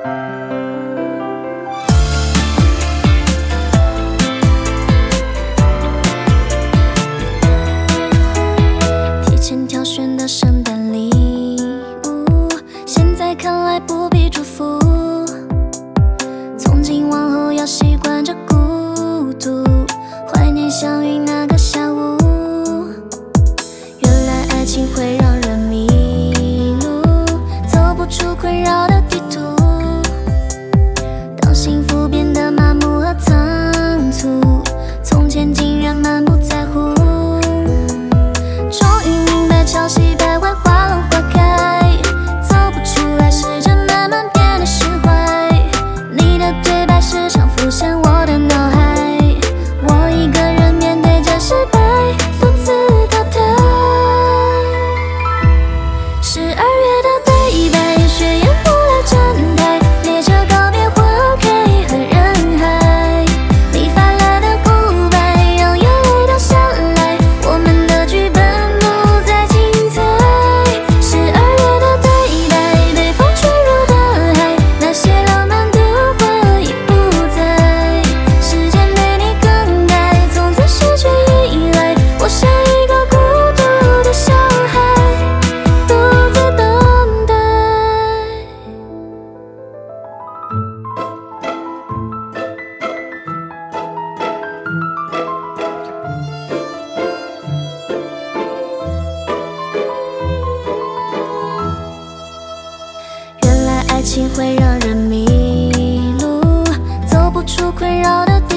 提前挑选的圣诞礼物，现在看来不必祝福。从今往后要习惯这孤独，怀念相遇那个下午。原来爱情会让人迷路，走不出困扰的地图。当幸福变得麻木和仓促，从前竟然满不在乎。终于明白潮汐败坏，花落花开，走不出来试着慢慢变得释怀。你的对白时常浮现我的脑海，我一个人面对着失败，独自淘汰。12月的对白，雪淹破了站台，列车告别花开和人海。你发来的孤白，让眼泪掉下来，我们的剧本不再精彩。12月的对白，被风吹入大海，那些浪漫的话已不在。时间被你更改，从此失去依赖，我像一个孤独的小孩，独自等待。原来爱情会让人迷路，走不出困扰的地